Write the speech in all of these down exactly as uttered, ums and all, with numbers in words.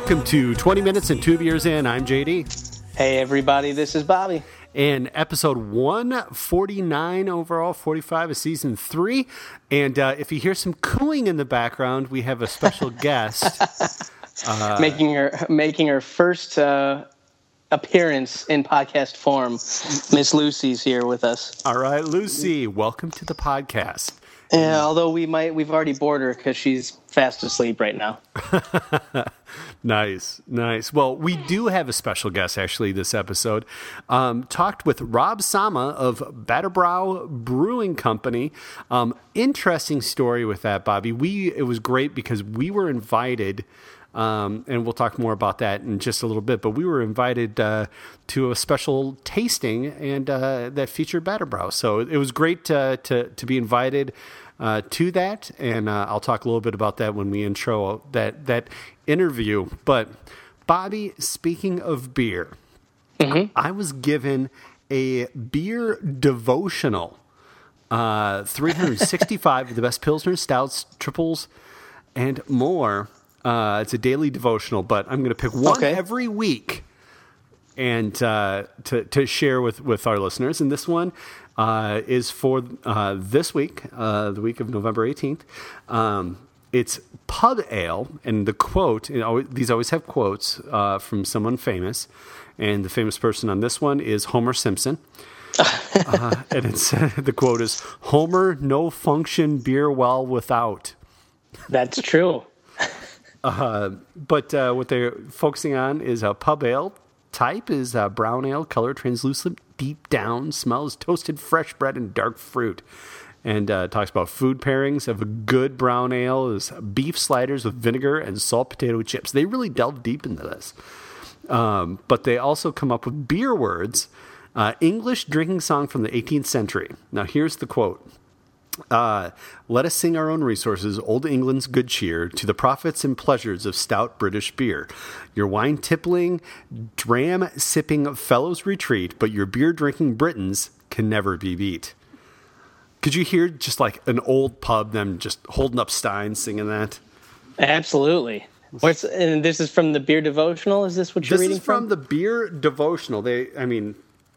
Welcome to twenty Minutes and Two Beers In. I'm J D. Hey, everybody. This is Bobby. And episode one forty-nine overall, forty-five is season three. And uh, if you hear some cooing in the background, we have a special guest. Uh, making her making her first uh, appearance in podcast form. Miss Lucy's here with us. All right, Lucy, welcome to the podcast. Yeah, although we might we've already bored her because she's fast asleep right now. Nice, nice. Well, we do have a special guest actually this episode. Um, talked with Rob Sama of Batterbrow Brewing Company. Um, interesting story with that, Bobby. We it was great because we were invited. Um, and we'll talk more about that in just a little bit. But we were invited uh, to a special tasting, and uh, that featured Batterbrow. So it was great uh, to to be invited uh, to that, and uh, I'll talk a little bit about that when we intro that that interview. But Bobby, speaking of beer, mm-hmm. I was given a beer devotional, uh, three hundred sixty-five of the best Pilsner, Stouts, Triples, and more. Uh, it's a daily devotional, but I'm going to pick one okay. every week and uh, to to share with, with our listeners. And this one uh, is for uh, this week, uh, the week of November eighteenth. Um, it's Pub Ale, and the quote, you know, these always have quotes uh, from someone famous, and the famous person on this one is Homer Simpson. uh, and it's the quote is, "Homer no function beer well without." That's true. Uh, but uh, what they're focusing on is a pub ale type is uh, brown ale, color translucent, deep down, smells toasted fresh bread and dark fruit. And uh, talks about food pairings of a good brown ale is beef sliders with vinegar and salt potato chips. They really delve deep into this. Um, but they also come up with beer words, uh, English drinking song from the eighteenth century. Now here's the quote. Uh, let us sing our own resources, old England's good cheer, to the profits and pleasures of stout British beer. Your wine-tippling, dram-sipping fellows retreat, but your beer-drinking Britons can never be beat. Could you hear just like an old pub, them just holding up steins singing that? Absolutely. What's, and this is from the Beer Devotional? Is this what you're this reading is from? from? the Beer Devotional. They, I mean...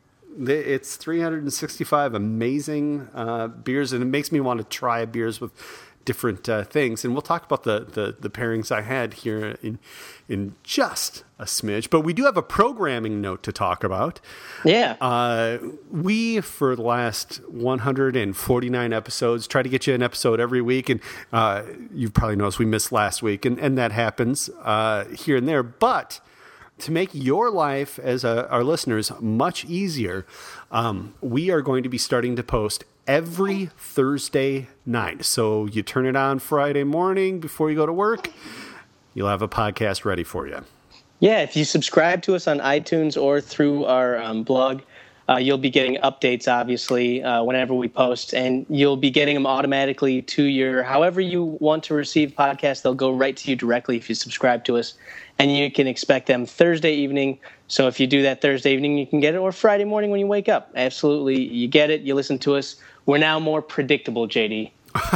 It's three hundred sixty-five amazing uh, beers, and it makes me want to try beers with different uh, things. And we'll talk about the, the, the pairings I had here in in just a smidge. But we do have a programming note to talk about. Yeah. Uh, we, for the last one hundred forty-nine episodes, try to get you an episode every week. And uh, you've probably noticed we missed last week, and, and that happens uh, here and there. But... to make your life as a, our listeners much easier, um, we are going to be starting to post every Thursday night. So you turn it on Friday morning before you go to work, you'll have a podcast ready for you. Yeah, if you subscribe to us on iTunes or through our um, blog, uh, you'll be getting updates, obviously, uh, whenever we post, and you'll be getting them automatically to your, however you want to receive podcasts, they'll go right to you directly if you subscribe to us. And you can expect them Thursday evening. So if you do that Thursday evening, you can get it, or Friday morning when you wake up. Absolutely. You get it. You listen to us. We're now more predictable, J D.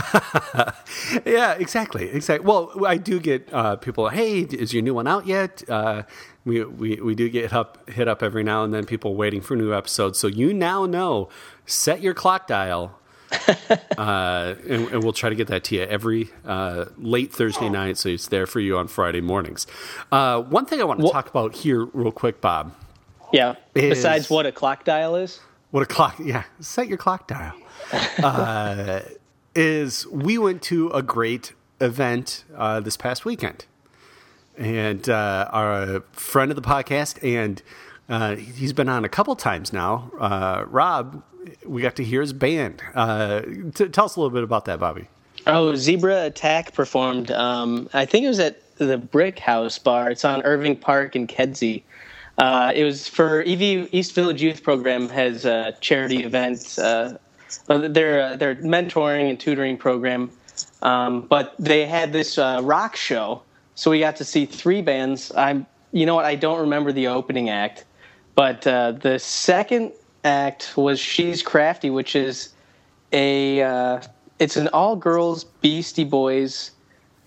Yeah, exactly. Exactly. Well, I do get uh, people, hey, is your new one out yet? Uh, we, we, we do get up, hit up every now and then, people waiting for new episodes. So you now know, set your clock dial. uh, and, and we'll try to get that to you every uh, late Thursday night, so it's there for you on Friday mornings. Uh, one thing I want to well, talk about here real quick, Bob. Yeah, besides what a clock dial is? What a clock, yeah, set your clock dial. uh, is we went to a great event uh, this past weekend. And uh, our friend of the podcast, and uh, he's been on a couple times now, uh, Rob, we got to hear his band. Uh, t- tell us a little bit about that, Bobby. Oh, Zebra Attack performed. Um, I think it was at the Brick House Bar. It's on Irving Park in Kedzie. Uh, it was for E V East Village Youth Program has a charity event. Uh, they're uh, they're mentoring and tutoring program, um, but they had this uh, rock show. So we got to see three bands. I'm, you know what? I don't remember the opening act, but uh, the second act was She's Crafty, which is a uh, it's an all girls Beastie Boys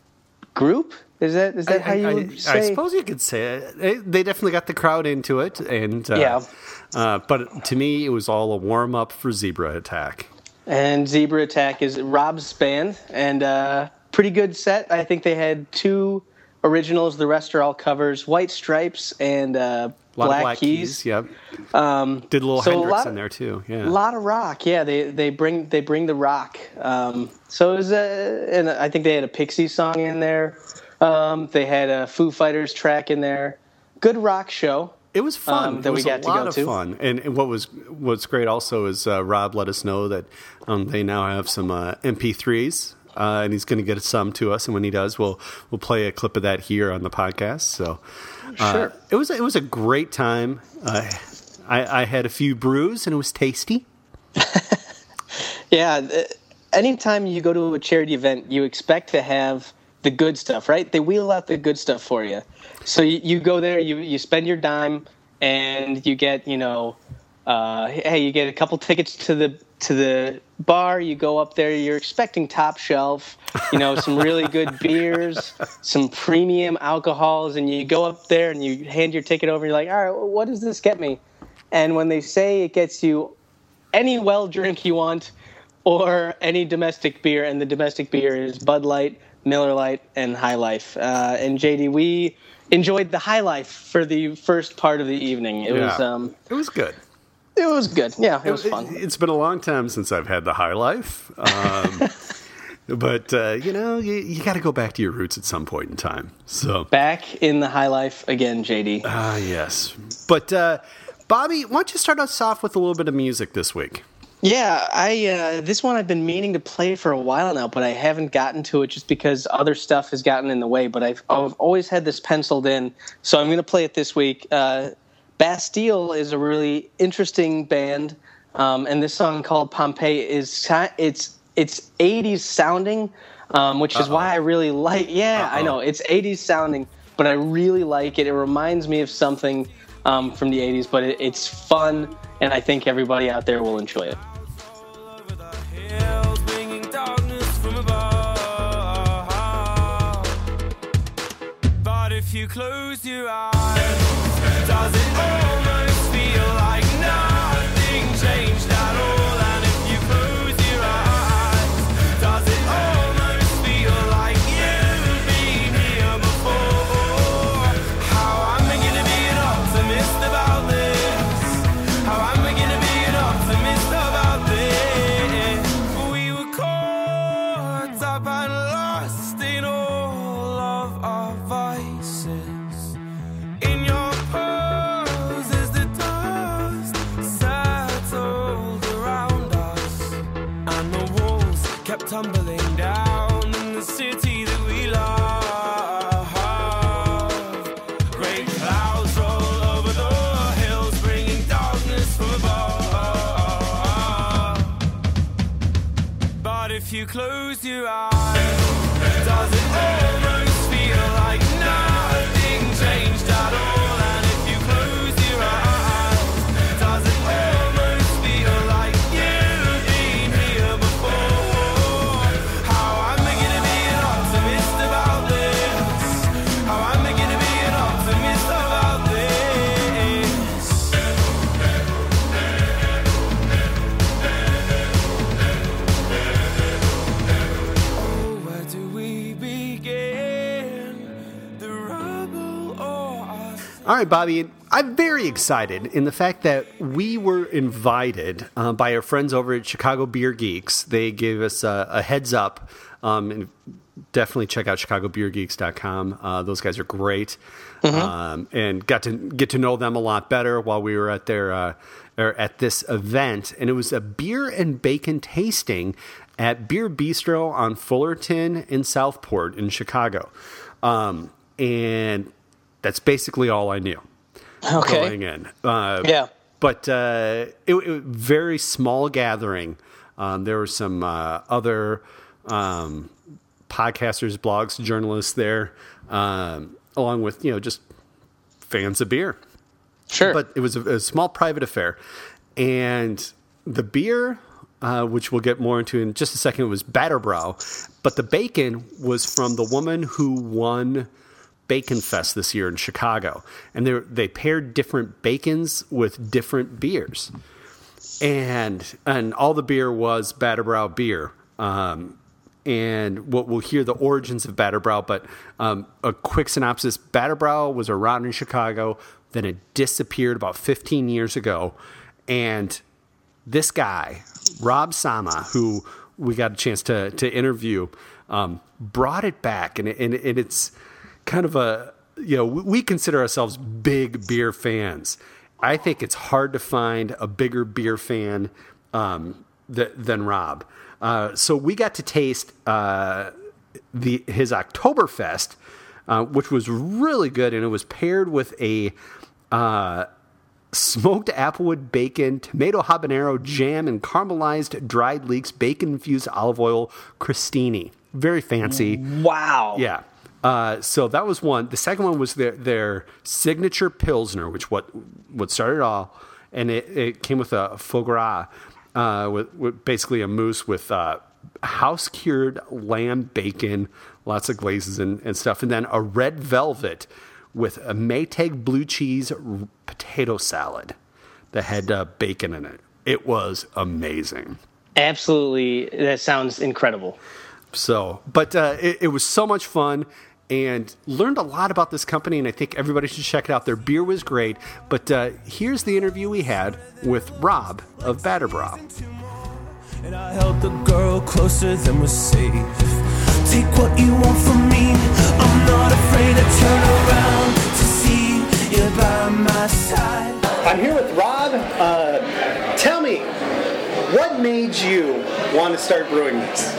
group. Is that is that I, how you I, would I, say? I suppose you could say it. They definitely got the crowd into it, and uh, Yeah. Uh, but to me, it was all a warm up for Zebra Attack. And Zebra Attack is Rob's band, and uh, pretty good set. I think they had two originals. The rest are all covers. White Stripes and uh, Black, Black Keys. Keys. Yep. Um, Did a little so Hendrix a lot in of, there too. Yeah. A lot of rock. Yeah, they they bring they bring the rock. Um, so it was a, and I think they had a Pixies song in there. Um, they had a Foo Fighters track in there. Good rock show. It was fun. Um, that it was we got a to lot go of to. fun. And, and what was what's great also is uh, Rob let us know that um, they now have some uh, M P threes, uh, and he's going to get some to us. And when he does, we'll we'll play a clip of that here on the podcast. So uh, Sure. it was it was a great time. Uh, I, I had a few brews, and it was tasty. Yeah. Anytime you go to a charity event, you expect to have the good stuff, right? They wheel out the good stuff for you. So you, you go there, you, you spend your dime, and you get, you know, uh, hey, you get a couple tickets to the to the bar. You go up there, you're expecting top shelf, you know, some really good beers, some premium alcohols, and you go up there and you hand your ticket over. And you're like, all right, well, what does this get me? And when they say it gets you any well drink you want or any domestic beer, and the domestic beer is Bud Light, Miller Lite, and High Life. Uh, and J D, we enjoyed the High Life for the first part of the evening. It yeah. was um, it was good. It was good. Yeah, it was it, fun. It, it's been a long time since I've had the High Life. Um, but, uh, you know, you, you got to go back to your roots at some point in time. So Back in the High Life again, J D. Ah, uh, yes. But, uh, Bobby, why don't you start us off with a little bit of music this week? Yeah, I uh, this one I've been meaning to play for a while now, but I haven't gotten to it just because other stuff has gotten in the way. But I've, I've always had this penciled in, so I'm going to play it this week. Uh, Bastille is a really interesting band, um, and this song called Pompeii is it's it's eighties sounding, um, which is Uh-oh. why I really like. Yeah, Uh-oh. I know it's eighties sounding, but I really like it. It reminds me of something um, from the eighties, but it, it's fun, and I think everybody out there will enjoy it. If you close your eyes, does it almost feel like nothing changed at all? And if you close your eyes, does it almost feel like you've been here before? How am I gonna be an optimist about this? How am I gonna be an optimist about this? We were caught up and lost in all of our vices. In your poses, the dust settled around us, and the walls kept tumbling down in the city that we love. Great clouds roll over the hills, bringing darkness from above. But if you close your eyes, does it almost feel like nothing changed at all? And if you close your eyes, does it almost feel like you've been here before? How am I gonna be an optimist about this? How am I gonna be an optimist about this? Oh, where do we begin? The rubble or us? All right, Bobby, I'm very excited in the fact that we were invited uh, by our friends over at Chicago Beer Geeks. They gave us a, a heads up, um, and definitely check out chicago beer geeks dot com. Uh, those guys are great, mm-hmm. um, and got to get to know them a lot better while we were at their uh, or at this event. And it was a beer and bacon tasting at Beer Bistro on Fullerton in Southport in Chicago, um, and that's basically all I knew. Okay. Going in. Uh, Yeah. But uh, it, it very small gathering. Um, there were some uh, other um, podcasters, blogs, journalists there, um, along with, you know, just fans of beer. Sure. But it was a, a small private affair. And the beer uh, which we'll get more into in just a second, was Batterbrow. But the bacon was from the woman who won Bacon Fest this year in Chicago. And they they paired different bacons with different beers. And and all the beer was Batterbrow beer. Um, and what we'll hear the origins of Batterbrow, but um, a quick synopsis. Batterbrow was around in Chicago, then it disappeared about fifteen years ago. And this guy, Rob Sama, who we got a chance to, to interview, um, brought it back. And, it, and, and it's kind of a, you know, we consider ourselves big beer fans. I think it's hard to find a bigger beer fan um, th- than Rob. Uh, so we got to taste uh, the his Oktoberfest, uh, which was really good, and it was paired with a uh, smoked applewood bacon, tomato habanero jam, and caramelized dried leeks, bacon-infused olive oil crostini. Very fancy. Wow. Yeah. Uh, so that was one. The second one was their their signature Pilsner, which what what started it all, and it, it came with a foie gras, uh, with, with basically a mousse with uh, house cured lamb bacon, lots of glazes and, and stuff, and then a red velvet with a Maytag blue cheese r- potato salad that had uh, bacon in it. It was amazing. Absolutely, that sounds incredible. So, but uh, it, it was so much fun. And learned a lot about this company, and I think everybody should check it out. Their beer was great, but uh, here's the interview we had with Rob of Batterbrow. And I held the girl closer than was safe. Take what you want from me. I'm not afraid to turn around to see you by my side. I'm here with Rob. Uh, tell me, what made you want to start brewing this?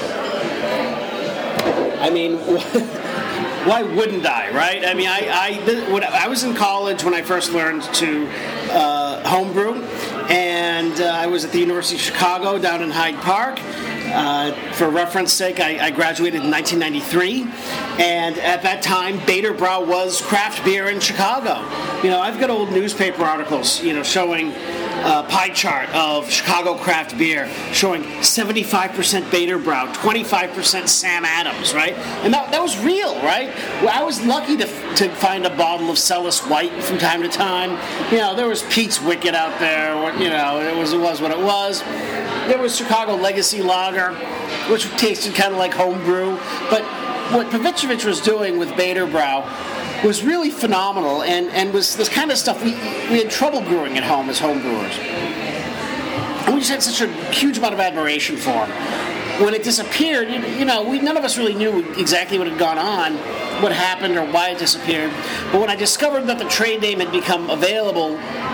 I mean, why wouldn't I, right? I mean, I I, when I was in college when I first learned to uh, homebrew, and uh, I was at the University of Chicago down in Hyde Park. Uh, for reference sake, I, I graduated in nineteen ninety-three, and at that time, Batterbrow was craft beer in Chicago. You know, I've got old newspaper articles, you know, showing a pie chart of Chicago craft beer, showing seventy-five percent Batterbrow, twenty-five percent Sam Adams, right? And that, that was real, right? Well, I was lucky to to find a bottle of Celis White from time to time. You know, there was Pete's Wicked out there. You know, it was it was what it was. There was Chicago Legacy Lager, which tasted kind of like homebrew. But what Pavicevic was doing with Batterbrow was really phenomenal, and, and was this kind of stuff we we had trouble brewing at home as home brewers. And we just had such a huge amount of admiration for him. When it disappeared, you, you know, we none of us really knew exactly what had gone on, what happened, or why it disappeared. But when I discovered that the trade name had become available,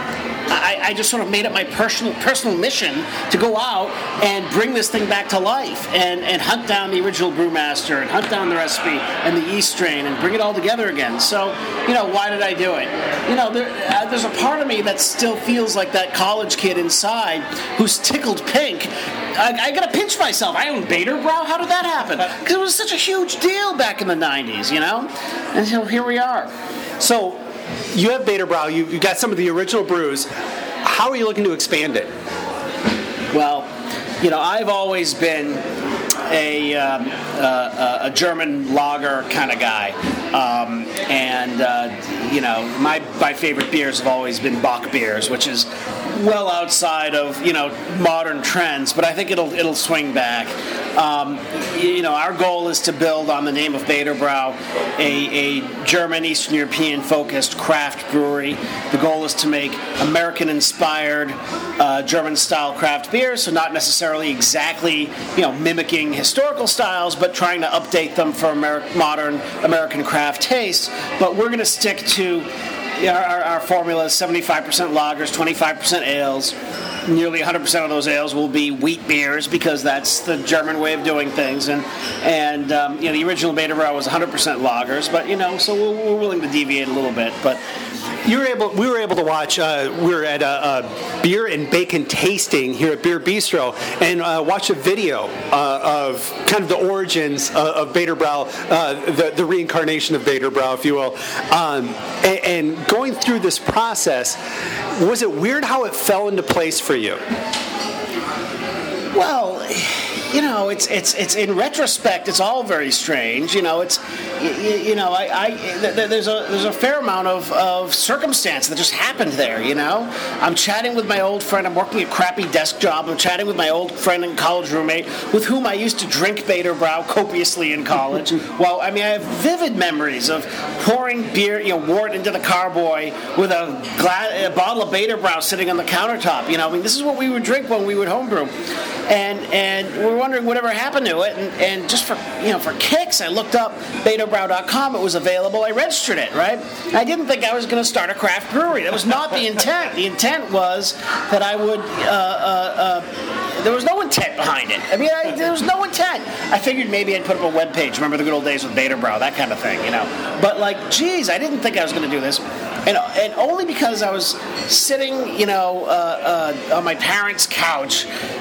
I, I just sort of made it my personal personal mission to go out and bring this thing back to life and, and hunt down the original brewmaster and hunt down the recipe and the yeast strain and bring it all together again. So, you know, why did I do it? You know, there, uh, there's a part of me that still feels like that college kid inside who's tickled pink. I, I gotta pinch myself. I own Batterbrow? How did that happen? Because it was such a huge deal back in the nineties, you know? And so here we are. So, you have Batterbrow, you, you got some of the original brews. How are you looking to expand it? Well, you know, I've always been a, um, uh, a German lager kind of guy. Um, and, uh, you know, my, my favorite beers have always been Bock beers, which is well outside of, you know, modern trends, but I think it'll it'll swing back. Um, you know, our goal is to build on the name of Batterbrow, a, a German, Eastern European-focused craft brewery. The goal is to make American-inspired uh, German-style craft beer, so not necessarily exactly, you know, mimicking historical styles, but trying to update them for Amer- modern American craft taste. But we're going to stick to our, our, our formula is seventy-five percent lagers, twenty-five percent ales. Nearly one hundred percent of those ales will be wheat beers because that's the German way of doing things. And, and um, you know, the original Batterbrow was one hundred percent lagers, but, you know, so we're, we're willing to deviate a little bit. But you were able, we were able to watch, uh, we were at a, a beer and bacon tasting here at Beer Bistro and uh, watch a video uh, of kind of the origins uh, of Batterbrow, uh, the, the reincarnation of Batterbrow, if you will. Um, and, and going through this process, was it weird how it fell into place for you? Well, you know, it's it's it's in retrospect, it's all very strange. You know, it's you, you know, I, I th- there's a there's a fair amount of, of circumstance that just happened there. You know, I'm chatting with my old friend. I'm working a crappy desk job. I'm chatting with my old friend and college roommate with whom I used to drink Baderbrow copiously in college. Well, I mean, I have vivid memories of pouring beer, you know, wort into the carboy with a, gla- a bottle of Baderbrow sitting on the countertop. You know, I mean, this is what we would drink when we would homebrew. And and we're wondering whatever happened to it, and, and just for you know for kicks, I looked up Baderbrow dot com. It was available. I registered it. Right. I didn't think I was going to start a craft brewery. That was not the intent. The intent was that I would. Uh, uh, uh, there was no intent behind it. I mean, I, there was no intent. I figured maybe I'd put up a web page. Remember the good old days with Baderbrow, that kind of thing, you know. But like, geez, I didn't think I was going to do this. And, and only because I was sitting, you know, uh, uh, on my parents' couch,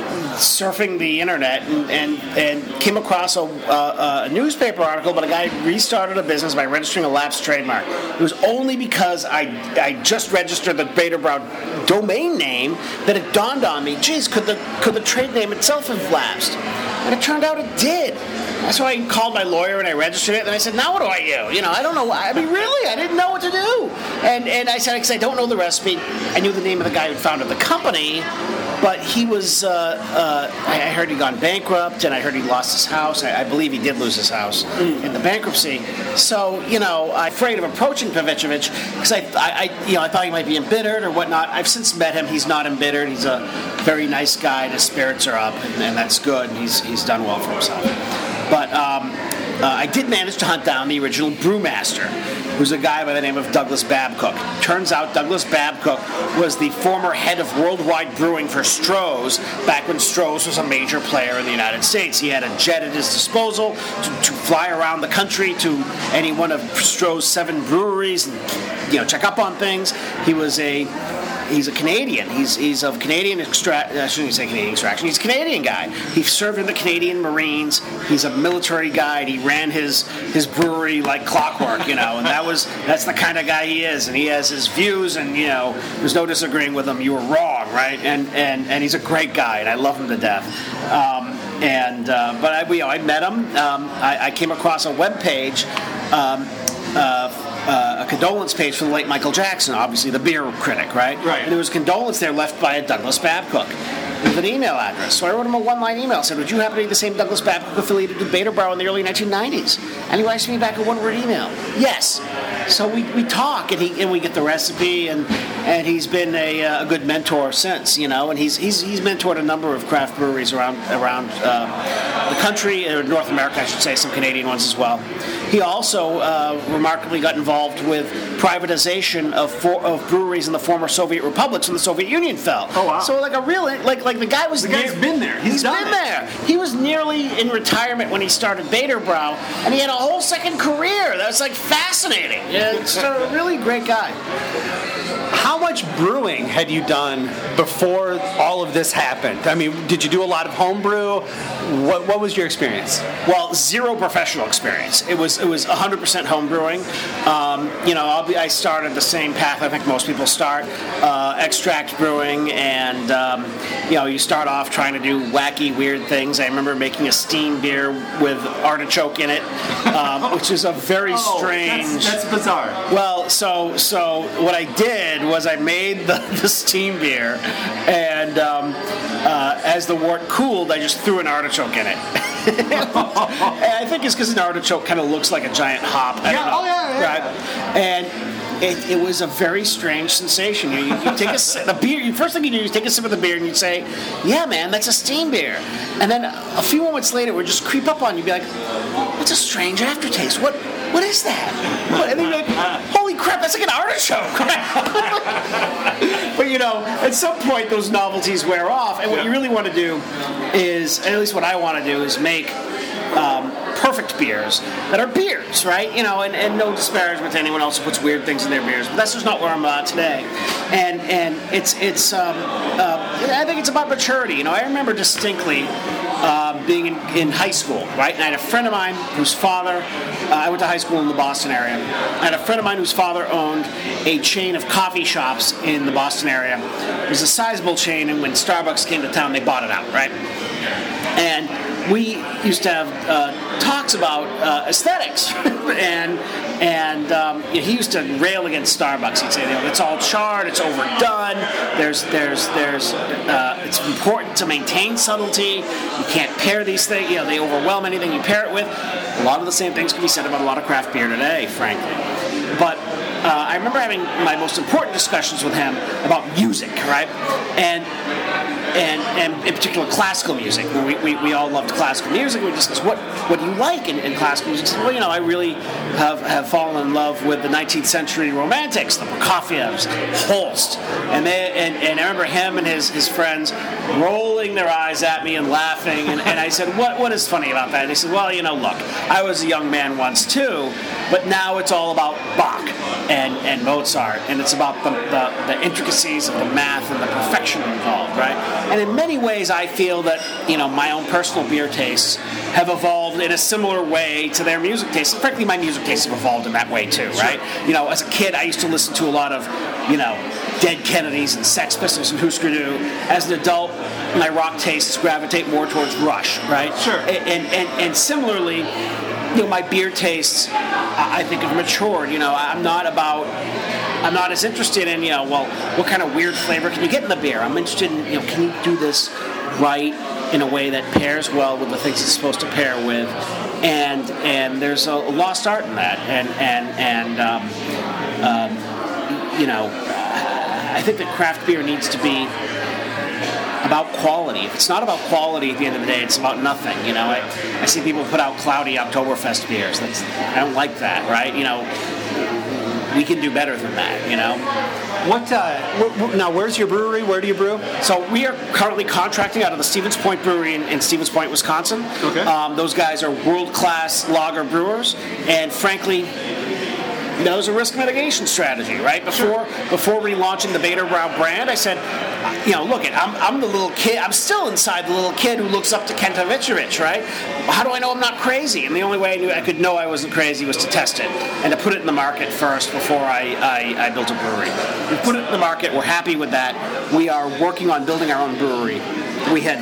surfing the internet, and, and, and came across a, uh, a newspaper article about a guy who restarted a business by registering a lapsed trademark. It was only because I I just registered the Baderbrow domain name that it dawned on me, geez, could the could the trade name itself have lapsed? And it turned out it did. So I called my lawyer and I registered it, and I said, now what do I do? You know, I don't know. I mean, really, I didn't know what to do. And and I said, because I don't know the recipe. I knew the name of the guy who founded the company, but he was, uh, uh, I heard he'd gone bankrupt, and I heard he lost his house. I, I believe he did lose his house in the bankruptcy. So, you know, I'm afraid of approaching Pavicevic because I, I, I, you know, I thought he might be embittered or whatnot. I've since met him. He's not embittered. He's a very nice guy, and his spirits are up, and, and that's good, and he's, he's done well for himself. But um, uh, I did manage to hunt down the original brewmaster, who's a guy by the name of Douglas Babcock. Turns out Douglas Babcock was the former head of worldwide brewing for Stroh's back when Stroh's was a major player in the United States. He had a jet at his disposal to, to fly around the country to any one of Stroh's seven breweries and, you know, check up on things. He was a He's a Canadian. He's he's of Canadian extraction. I shouldn't say Canadian extraction. He's a Canadian guy. He served in the Canadian Marines. He's a military guy. And he ran his his brewery like clockwork, you know. And that was that's the kind of guy he is. And he has his views. And you know, there's no disagreeing with him. You were wrong, right? And and and he's a great guy. And I love him to death. Um, and uh, but I you know I met him. Um, I, I came across a web page. Um, uh, Uh, a condolence page for the late Michael Jackson, obviously the beer critic, right? Right. And there was a condolence there left by a Douglas Babcock with an email address. So I wrote him a one-line email. I said, would you happen to be the same Douglas Babcock affiliated with Baderbrow in the early nineteen nineties? And he writes me back a one-word email. Yes. So we, we talk, and he and we get the recipe, and and he's been a, a good mentor since, you know. And he's he's he's mentored a number of craft breweries around around uh, the country, or North America, I should say, some Canadian ones as well. He also uh, remarkably got involved with privatization of for, of breweries in the former Soviet republics when the Soviet Union fell. Oh wow! So like a real like like the guy was the guy's near, been there. He's, he's done been it. there. He was nearly in retirement when he started Baderbrow, and he had a whole second career. That was like fascinating. Yeah, it's a really great guy. How much brewing had you done before all of this happened? I mean, did you do a lot of home brew? What, what was your experience? Well, zero professional experience. It was it was one hundred percent home brewing. Um, you know, I'll be, I started the same path I think most people start, uh, extract brewing, and um, you know, you start off trying to do wacky, weird things. I remember making a steam beer with artichoke in it, um, which is a very oh, strange. That's, that's bizarre. Well, so so what I did was I made the, the steam beer, and um, uh, as the wort cooled, I just threw an artichoke in it. And I think it's because an artichoke kind of looks like a giant hop. I Yeah, don't know. oh, yeah, yeah. Right? And it, it was a very strange sensation. You, you, you take a sip, the beer. You, first thing you do is take a sip of the beer, and you say, "Yeah, man, that's a steam beer." And then a few moments later, it would just creep up on you, be like, "What's a strange aftertaste? What what is that?" And then you're like, "Holy crap, that's like an artichoke!" But you know, at some point, those novelties wear off, and what you really want to do is, at least what I want to do, is make um, perfect beers that are beers, right? You know, and, and no disparagement to anyone else who puts weird things in their beers, but that's just not where I'm at today. And and it's it's um, uh, I think it's about maturity. You know, I remember distinctly uh, being in, in high school, right? And I had a friend of mine whose father, uh, I went to high school in the Boston area. I had a friend of mine whose father owned a chain of coffee shops in the Boston area. It was a sizable chain, and when Starbucks came to town, they bought it out, right? And we used to have uh, talks about uh, aesthetics, and and um, you know, he used to rail against Starbucks. He'd say, you know, it's all charred, it's overdone. There's there's there's uh, it's important to maintain subtlety. You can't pair these things. You know, they overwhelm anything you pair it with. A lot of the same things can be said about a lot of craft beer today, frankly. But uh, I remember having my most important discussions with him about music, right? And and, and in particular classical music. We, we, we all loved classical music. We discussed what, what do you like in, in classical music. He said, well, you know, I really have, have fallen in love with the nineteenth century romantics, the Prokofievs, Holst. And, they, and, and I remember him and his, his friends rolling their eyes at me and laughing. And, and I said, what what is funny about that? And he said, well, you know, look, I was a young man once too, but now it's all about Bach and, and Mozart, and it's about the, the, the intricacies of the math and the perfection involved, right? And in many ways, I feel that, you know, my own personal beer tastes have evolved in a similar way to their music tastes. Frankly, my music tastes have evolved in that way too, right? You know, as a kid, I used to listen to a lot of, you know, Dead Kennedys and Sex Pistols and Husker Du. As an adult, my rock tastes gravitate more towards Rush, right? Sure. And and and similarly, you know, my beer tastes, I think, have matured. You know, I'm not about, I'm not as interested in, you know, well, what kind of weird flavor can you get in the beer? I'm interested in, you know, can you do this right in a way that pairs well with the things it's supposed to pair with? And and there's a lost art in that. And and and um, um, you know, I think that craft beer needs to be about quality. If it's not about quality at the end of the day, it's about nothing. You know, I, I see people put out cloudy Oktoberfest beers. That's, I don't like that, right? You know, we can do better than that, you know? What uh, wh- wh- now? Where's your brewery? Where do you brew? So we are currently contracting out of the Stevens Point Brewery in, in Stevens Point, Wisconsin. Okay. Um, those guys are world-class lager brewers, and frankly, that was a risk mitigation strategy, right? Before sure. before relaunching the Baderbrau brand, I said, you know, look, it, I'm I'm the little kid. I'm still inside the little kid who looks up to Kenta Vicevic, right? How do I know I'm not crazy? And the only way I knew I could know I wasn't crazy was to test it and to put it in the market first before I, I, I built a brewery. We put it in the market. We're happy with that. We are working on building our own brewery. We had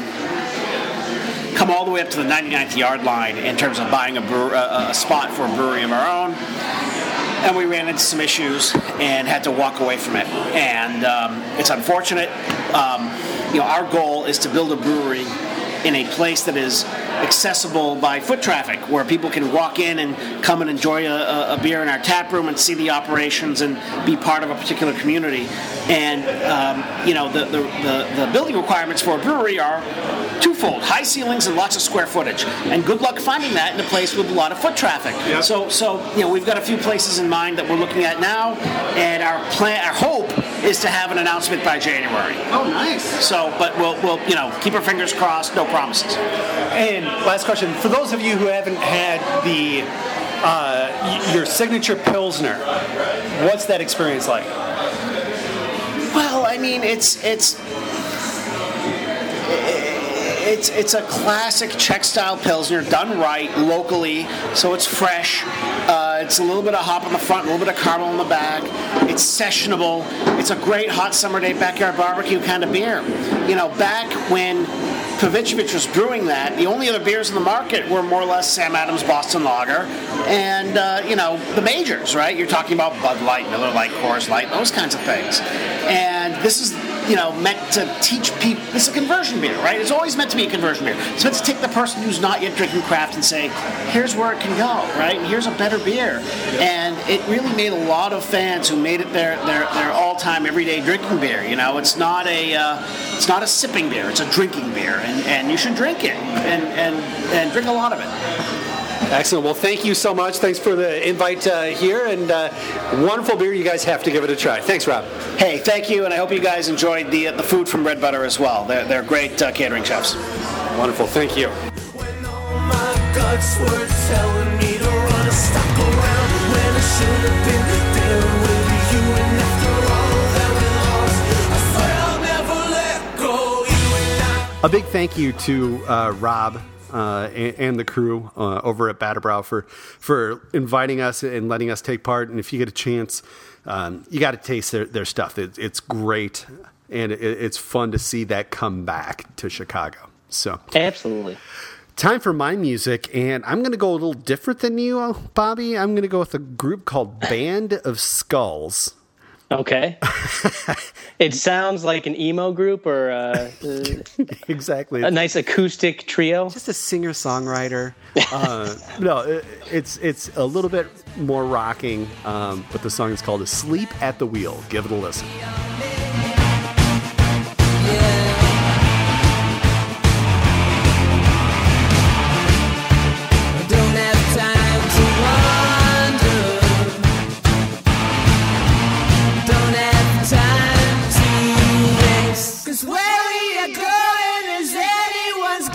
come all the way up to the ninety-ninth yard line in terms of buying a, brewer, a, a spot for a brewery of our own. And we ran into some issues and had to walk away from it. And um, it's unfortunate. Um, you know, our goal is to build a brewery in a place that is accessible by foot traffic, where people can walk in and come and enjoy a, a beer in our tap room and see the operations and be part of a particular community. And um, you know, the, the, the, the building requirements for a brewery are twofold: high ceilings and lots of square footage. And good luck finding that in a place with a lot of foot traffic. Yep. So, so you know, we've got a few places in mind that we're looking at now, and our plan, our hope, is to have an announcement by January. Oh, nice. So, but we'll, we'll, you know, keep our fingers crossed. No promises. And last question, for those of you who haven't had the uh, your signature Pilsner, what's that experience like? Well, I mean, it's it's it's it's a classic Czech style Pilsner done right locally, so it's fresh. Uh, it's a little bit of hop on the front, a little bit of caramel on the back. It's sessionable. It's a great hot summer day backyard barbecue kind of beer. You know, back when Pavicevic was brewing that, the only other beers in the market were more or less Sam Adams Boston Lager and, uh, you know, the majors, right? You're talking about Bud Light, Miller Lite, Coors Light, those kinds of things. And this is, you know, meant to teach people, it's a conversion beer, right? It's always meant to be a conversion beer. It's meant to take the person who's not yet drinking craft and say, here's where it can go, right? And here's a better beer. And it really made a lot of fans who made it their their, their all-time everyday drinking beer. You know, it's not a uh, it's not a sipping beer, it's a drinking beer. And, and you should drink it and, and, and drink a lot of it. Excellent. Well, thank you so much. Thanks for the invite uh, here, and uh, wonderful beer. You guys have to give it a try. Thanks, Rob. Hey, thank you, and I hope you guys enjoyed the the food from Red Butter as well. They're, they're great uh, catering chefs. Wonderful. Thank you. When all my guts were telling me to run a stop around when I should have been there with you, and after all that we lost, I swear I'll never let go. You and I. A big thank you to uh, Rob uh, and, and the crew uh, over at Baderbrau for for inviting us and letting us take part. And if you get a chance, um, you got to taste their, their stuff. It, it's great, and it, it's fun to see that come back to Chicago. So Absolutely. time for my music, and I'm going to go a little different than you, Bobby. I'm going to go with a group called Band of Skulls. Okay. It sounds like an emo group or a, Exactly. a nice acoustic trio. Just a singer-songwriter. Uh, no, it, it's it's a little bit more rocking, um, but the song is called "Asleep at the Wheel." Give it a listen. Don't have time to wonder. Don't have time to waste. 'Cause where we are going is anyone's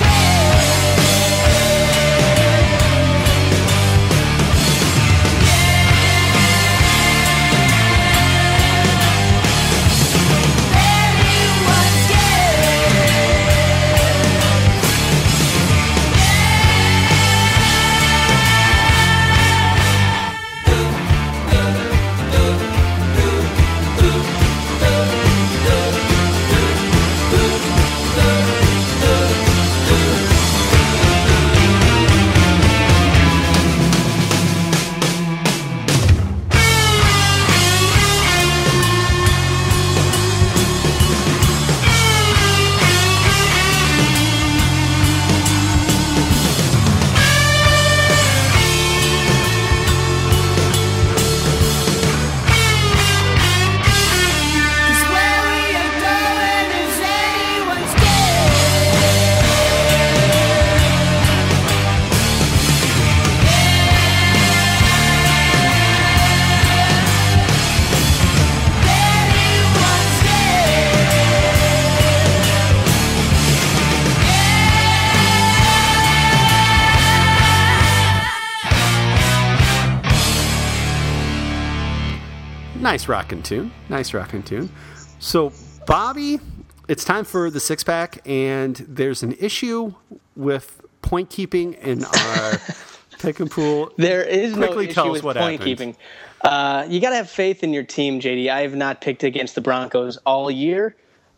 Nice rockin' tune. Nice rockin' tune. So, Bobby, it's time for the six pack, and there's an issue with point keeping in our pick and pool. There is Quickly no tell issue us with what point happened. keeping. Uh, you got to have faith in your team, J D. I have not picked against the Broncos all year.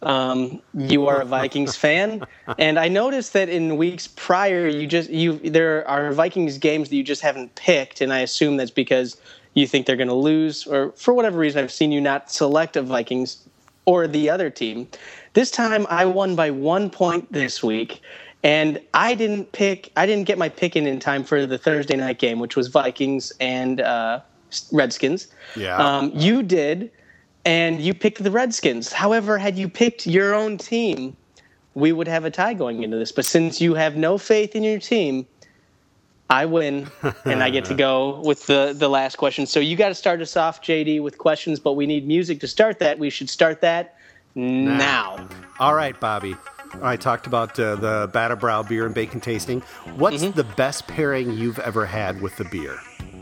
Um, you are a Vikings fan, and I noticed that in weeks prior, you just you there are Vikings games that you just haven't picked, and I assume that's because you think they're going to lose, or for whatever reason, I've seen you not select a Vikings or the other team. This time, I won by one point this week, and I didn't pick. I didn't get my pick in in time for the Thursday night game, which was Vikings and uh, Redskins. Yeah. Um, you did, and you picked the Redskins. However, had you picked your own team, we would have a tie going into this. But since you have no faith in your team, I win, and I get to go with the, the last question. So you got to start us off, J D, with questions, but we need music to start that. We should start that now. All right, Bobby. I talked about uh, the Batter Brow beer and bacon tasting. What's Mm-hmm. the best pairing you've ever had with the beer?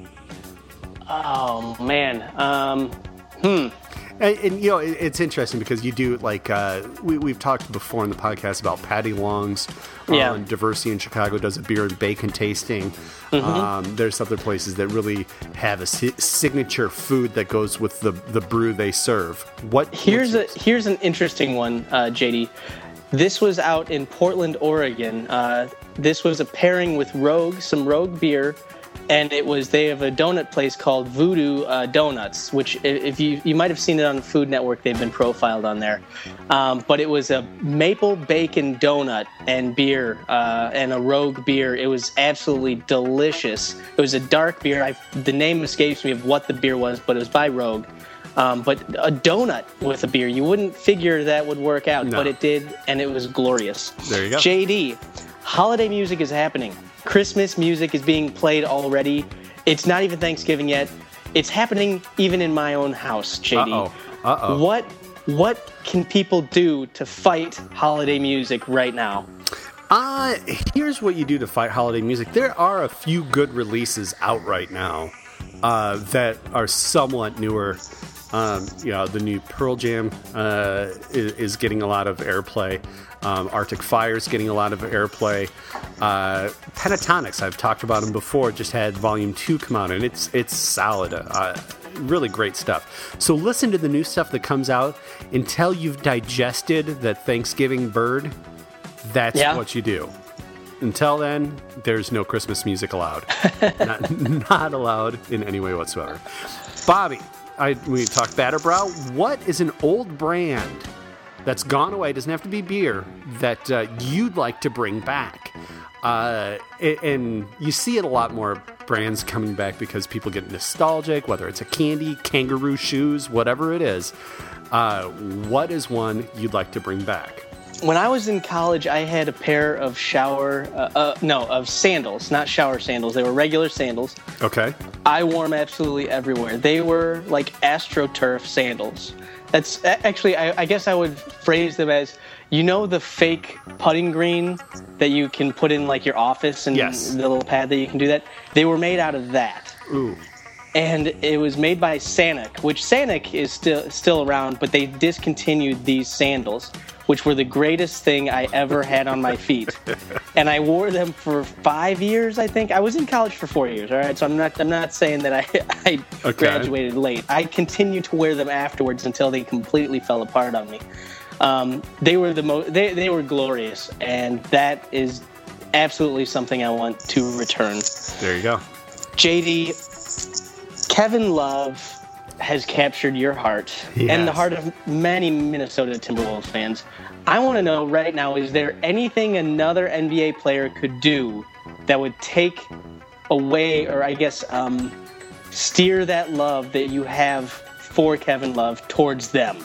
Oh, man. Um, hmm. And, and you know, it, it's interesting because you do like uh, we, we've talked before in the podcast about Patty Long's Yeah. on Diversity in Chicago does a beer and bacon tasting. Um, there's other places that really have a si- signature food that goes with the, the brew they serve. What Here's a what's yours? here's an interesting one, uh, J D. This was out in Portland, Oregon. Uh, this was a pairing with Rogue, some Rogue beer, and it was they have a donut place called Voodoo uh, Donuts, which i- if you you might have seen it on the Food Network, they've been profiled on there. Um, but it was a maple bacon donut and beer uh, and a Rogue beer. It was absolutely delicious. It was a dark beer. I, the name escapes me of what the beer was, but it was by Rogue. Um, but a donut with a beer, you wouldn't figure that would work out, No. but it did, and it was glorious. There you go. J D, holiday music is happening. Christmas music is being played already. It's not even Thanksgiving yet. It's happening even in my own house, J D. Uh-oh. Uh-oh. What what can people do to fight holiday music right now? Uh, here's what you do to fight holiday music. There are a few good releases out right now uh, that are somewhat newer. Um, you know, the new Pearl Jam uh, is, is getting a lot of airplay. Um, Arctic Fire's getting a lot of airplay. Uh, Pentatonics, I've talked about them before, just had Volume two come out, and it's it's solid. Uh, really great stuff. So listen to the new stuff that comes out until you've digested that Thanksgiving bird. That's Yeah. what you do. Until then, there's no Christmas music allowed. not, not allowed in any way whatsoever. Bobby, I, we talked Batterbrow. What is an old brand that's gone away, doesn't have to be beer, that uh, you'd like to bring back? Uh, a- and you see it a lot more brands coming back because people get nostalgic, whether it's a candy, kangaroo shoes, whatever it is. Uh, what is one you'd like to bring back? When I was in college, I had a pair of shower, uh, uh, no, of sandals, not shower sandals. They were regular sandals. Okay. I wore them absolutely everywhere. They were like AstroTurf sandals. That's a- actually, I, I guess I would phrase them as, you know, the fake putting green that you can put in like your office and Yes. the little pad that you can do that. They were made out of that. Ooh. And it was made by Sanic, which Sanic is still still around, but they discontinued these sandals, which were the greatest thing I ever had on my feet. And I wore them for five years, I think. I was in college for four years, all right? So I'm not I'm not saying that I, I Okay. graduated late. I continued to wear them afterwards until they completely fell apart on me. Um, they were the mo- they, they were glorious, and that is absolutely something I want to return. There you go. J D, Kevin Love has captured your heart He and the has. heart of many Minnesota Timberwolves fans. I want to know right now, is there anything another N B A player could do that would take away, or I guess um, steer that love that you have for Kevin Love towards them?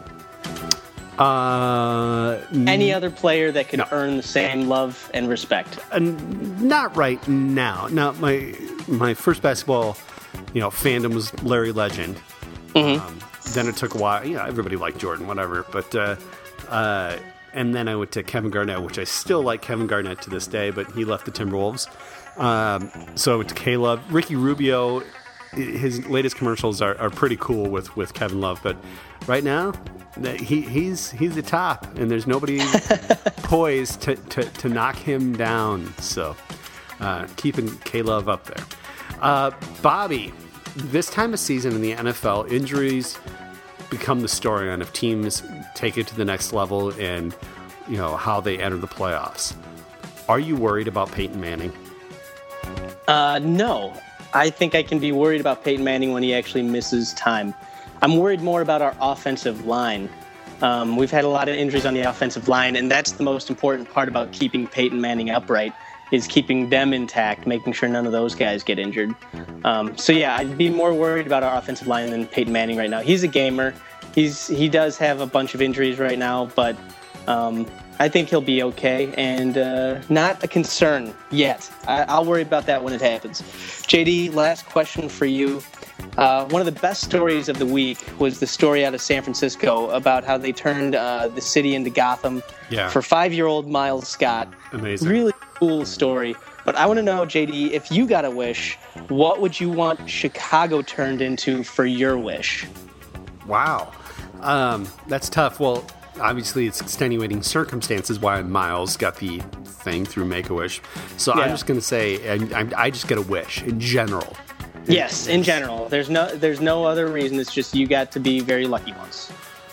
Uh, Any other player that could No. earn the same love and respect? Uh, not right now. Now, my my first basketball, you know, fandom was Larry Legend. Um, then it took a while. You know, everybody liked Jordan, whatever. But uh, uh, and then I went to Kevin Garnett, which I still like Kevin Garnett to this day, but he left the Timberwolves. Um, so I went to K-Love. Ricky Rubio, his latest commercials are, are pretty cool with, with Kevin Love, but right now, that he he's he's the top, and there's nobody poised to, to, to knock him down. So uh, keeping K-Love up there. Uh, Bobby, this time of season in the N F L, injuries become the storyline of teams take it to the next level and, you know, how they enter the playoffs. Are you worried about Peyton Manning? Uh, no. I think I can be worried about Peyton Manning when he actually misses time. I'm worried more about our offensive line. Um, we've had a lot of injuries on the offensive line, and that's the most important part about keeping Peyton Manning upright, is keeping them intact, making sure none of those guys get injured. Um, so yeah, I'd be more worried about our offensive line than Peyton Manning right now. He's a gamer. He's he does have a bunch of injuries right now, but um, I think he'll be okay, and uh, not a concern yet. I, I'll worry about that when it happens. J D, last question for you. Uh, one of the best stories of the week was the story out of San Francisco about how they turned uh, the city into Gotham Yeah. for five-year-old Miles Scott. Amazing. Really cool story. But I want to know, J D, if you got a wish, what would you want Chicago turned into for your wish? Wow. Um, that's tough. Well, obviously it's extenuating circumstances why Miles got the thing through Make-A-Wish. So Yeah. I'm just going to say I, I, I just get a wish in general. Yes, in general. There's no there's no other reason. It's just you got to be very lucky once.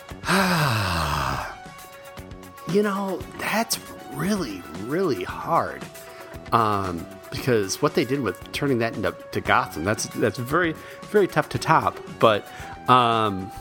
You know, that's really, really hard. Um, because what they did with turning that into to Gotham, that's that's very, very tough to top. But um,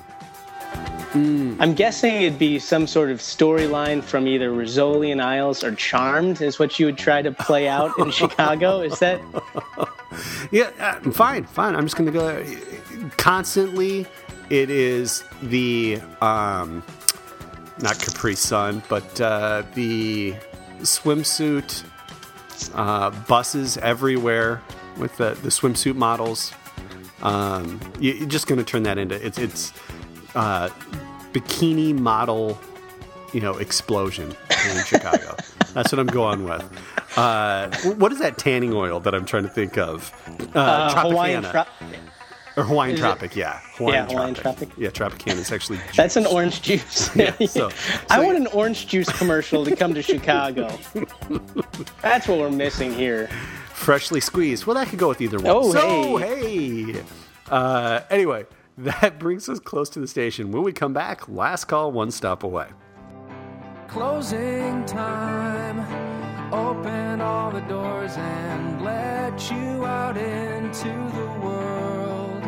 I'm guessing it'd be some sort of storyline from either Rizzoli and Isles or Charmed is what you would try to play out in Chicago. Is that? yeah, uh, fine, fine. I'm just going to go constantly. It is the um, not Capri Sun, but uh, the swimsuit uh, buses everywhere with the, the swimsuit models. Um, you, you're just going to turn that into it's it's uh, bikini model, you know, explosion in Chicago. That's what I'm going with. Uh, what is that tanning oil that I'm trying to think of? Uh, Uh, Hawaiian. Tropicana. Tro- Or Hawaiian Is it- Tropic, yeah. Hawaiian Yeah, Hawaiian Tropic. Tropic. Yeah, Tropicana is actually juice. That's an orange juice. Yeah, so- I so- want an orange juice commercial to come to Chicago. That's what we're missing here. freshly squeezed. Well, that could go with either one. Oh, so, hey. Uh, anyway, that brings us close to the station. When we come back, last call, one stop away. closing time. Open all the doors and let you out into the world.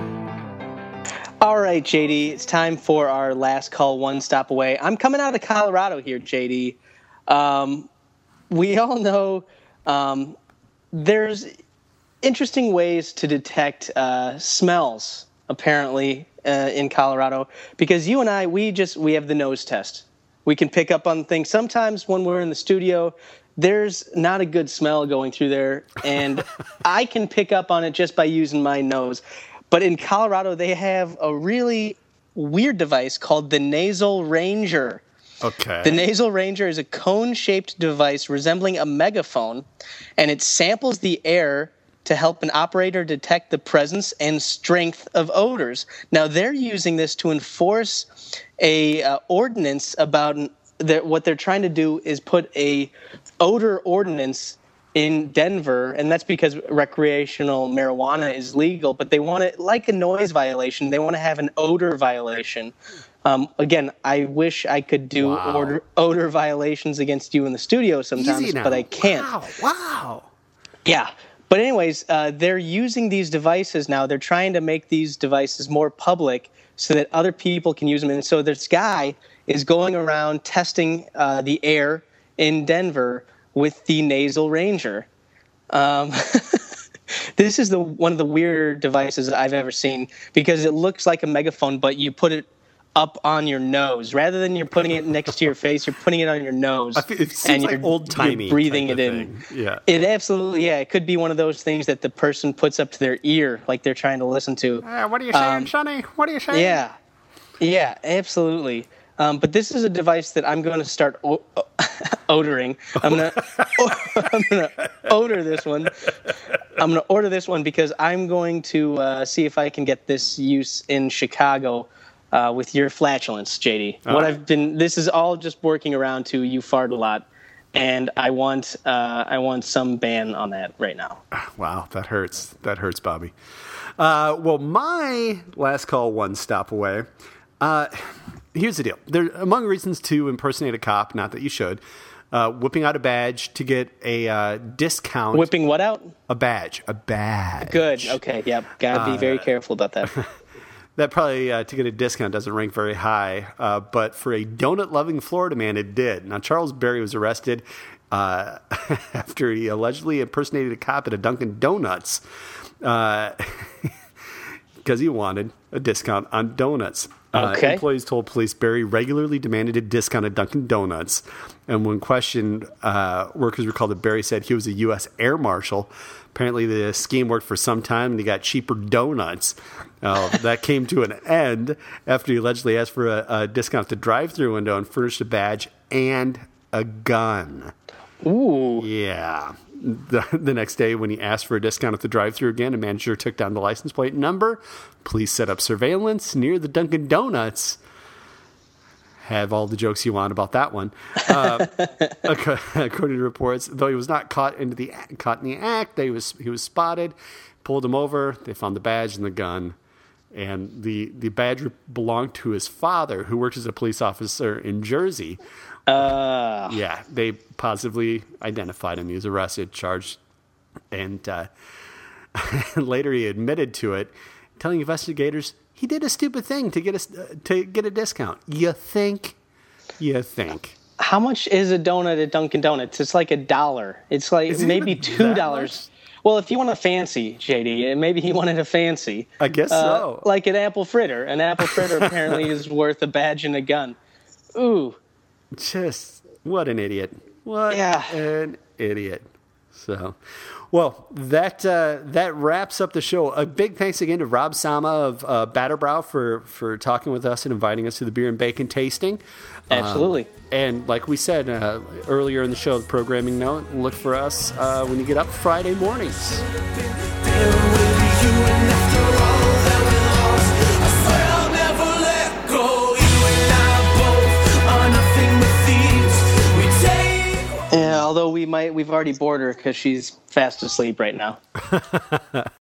All right, J D, it's time for our last call, one stop away. I'm coming out of Colorado here, J D. Um, we all know um, there's interesting ways to detect uh, smells, apparently, uh, in Colorado, because you and I, we just, we have the nose test. We can pick up on things. Sometimes when we're in the studio, there's not a good smell going through there, and I can pick up on it just by using my nose. But in Colorado, they have a really weird device called the Nasal Ranger. Okay. The Nasal Ranger is a cone-shaped device resembling a megaphone, and it samples the air to help an operator detect the presence and strength of odors. Now, they're using this to enforce a uh, ordinance about the, what they're trying to do is put a odor ordinance in Denver, and that's because recreational marijuana is legal, but they want it like a noise violation. They want to have an odor violation. Um, again, I wish I could do Wow. odor, odor violations against you in the studio sometimes, Easy now. but I can't. Wow. Wow. Yeah. But anyways, uh, they're using these devices now. They're trying to make these devices more public so that other people can use them. And so this guy is going around testing uh, the air in Denver with the Nasal Ranger. Um, this is the one of the weirder devices I've ever seen because it looks like a megaphone, but you put it up on your nose. Rather than you're putting it next to your face, you're putting it on your nose. I feel- it seems and like you're- old-timey you're breathing type it of in. thing. Yeah. It absolutely, yeah. It could be one of those things that the person puts up to their ear, like they're trying to listen to. Uh, what are you saying, Um, Sonny? What are you saying? Yeah, yeah, absolutely. Um, but this is a device that I'm going to start o- odoring. I'm going to I'm going to odor this one. I'm going to order this one because I'm going to uh, see if I can get this use in Chicago uh, with your flatulence, J D. All what right. I've been, this is all just working around to you fart a lot, and I want uh, I want some ban on that right now. Wow, that hurts. That hurts, Bobby. Uh, well, my last call, one stop away. Uh, here's the deal. There, among reasons to impersonate a cop, not that you should, uh, whipping out a badge to get a uh, discount. Whipping what out? A badge. A badge. Good. Okay. Yep. Gotta be very careful about that. That probably, uh, to get a discount, doesn't rank very high. Uh, but for a donut-loving Florida man, it did. Now, Charles Berry was arrested uh, after he allegedly impersonated a cop at a Dunkin' Donuts because uh, he wanted a discount on donuts. Okay. Uh, employees told police Berry regularly demanded a discount at Dunkin' Donuts. And when questioned, uh, workers recalled that Berry said he was a U S Air Marshal. Apparently, the scheme worked for some time, and he got cheaper donuts. Uh, that came to an end after he allegedly asked for a, a discount at the drive-thru window and furnished a badge and a gun. Ooh. Yeah. The, the next day, when he asked for a discount at the drive-thru again, a manager took down the license plate number. Police set up surveillance near the Dunkin' Donuts. Have all the jokes you want about that one. Uh, according to reports, though he was not caught into the caught in the act, they was he was spotted, pulled him over. They found the badge and the gun, and the the badge belonged to his father, who worked as a police officer in Jersey. Uh, Yeah, they positively identified him. He was arrested, charged, and uh, later he admitted to it, telling investigators he did a stupid thing to get a uh, to get a discount. You think? You think? how much is a donut at Dunkin' Donuts? It's like a dollar. It's like Is it maybe even two that dollars. Well, if you want a fancy, J D, maybe he wanted a fancy. I guess uh, so. Like an apple fritter. An apple fritter apparently is worth a badge and a gun. Ooh. Just what an idiot! What Yeah. an idiot! So, well, that uh, that wraps up the show. A big thanks again to Rob Sama of uh, Batterbrow for for talking with us and inviting us to the beer and bacon tasting. Absolutely. Um, and like we said uh, earlier in the show, the programming note, look for us uh, when you get up Friday mornings. Yeah, although we might, we've already bored her because she's fast asleep right now.